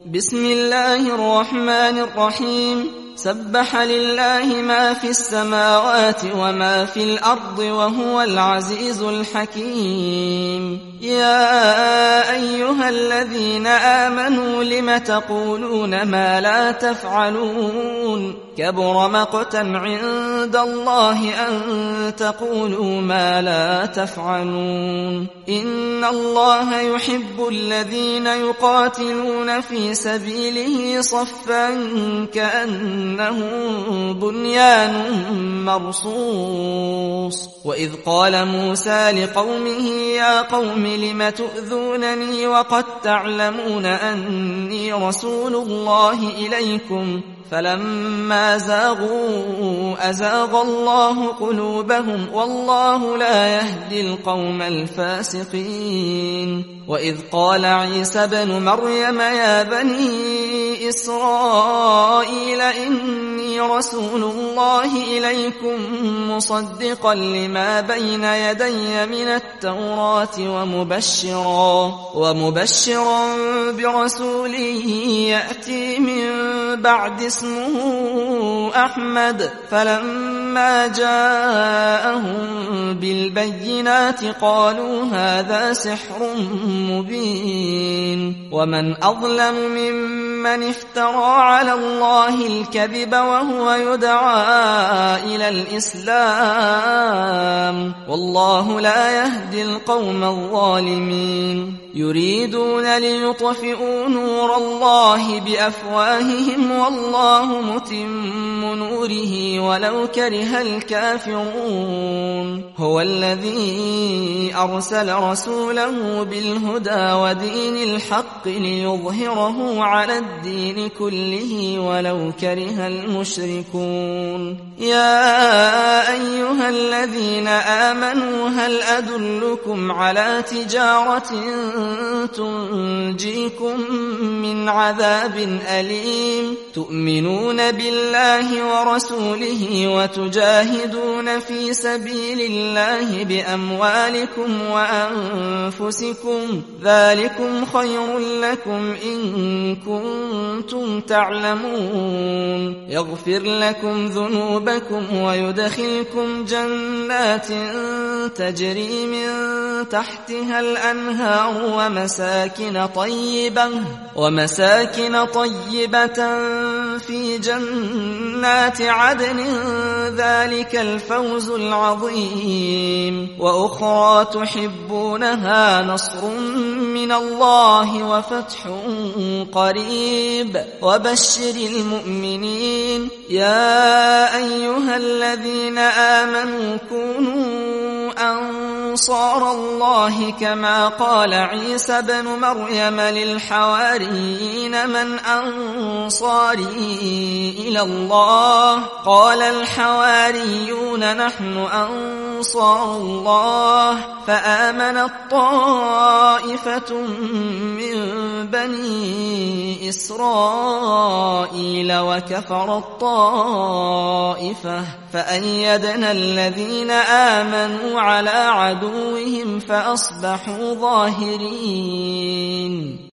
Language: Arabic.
بسم الله الرحمن الرحيم سبح لله ما في السماوات وما في الأرض وهو العزيز الحكيم يا أيها الذين آمنوا لم تقولون ما لا تفعلون كبر مقتا عند الله أن تقولوا ما لا تفعلون إن الله يحب الذين يقاتلون في سبيله صفا كأنه بنيان مرصوص وإذ قال موسى لقومه يا قوم لم تؤذونني وقد تعلمون أني رسول الله إليكم فلما زاغوا أزاغ الله قلوبهم والله لا يهدي القوم الفاسقين وإذ قال عيسى ابن مريم يا بني إسرائيل إني رسول الله إليكم مصدقا لما بين يدي من التوراة ومبشرا برسول يأتي من بعد اسمه أحمد فلما جاءهم بالبينات قالوا هذا سحر مبين ومن أظلم ممن افترى على الله الكذب وهو يدعى إلى الإسلام والله لا يهدي القوم الظالمين يريدون ليطفئوا نور الله بأفواههم والله متم نوره ولو كره الكافرون هو الذي أرسل رسوله بالهدى ودين الحق ليظهره على الدين كله ولو كره المشركون يا أيها الذين آمنوا هل أدلكم على تجارة تنجيكم من عذاب أليم تؤمنون بالله ورسوله وتجاهدون في سبيل الله بأموالكم وأنفسكم ذلكم خير لكم إن كنتم تعلمون يغفر لكم ذنوبكم ويدخلكم جنات تجري من تحتها الأنهار ومساكن طيبة في جنات عدن ذلك الفوز العظيم وأخرى تحبونها نصر من الله وفتح قريب وبشر المؤمنين يا أيها الذين آمنوا كونوا أنصار الله كما قال عيسى بن مريم للحواريين من أنصاري إلى الله قال الحواريون نحن أنصار الله فآمنت طائفة من بني إسرائيل وكفرت طائفة فأيدنا الذين آمنوا على عدوهم فأصبحوا ظاهرين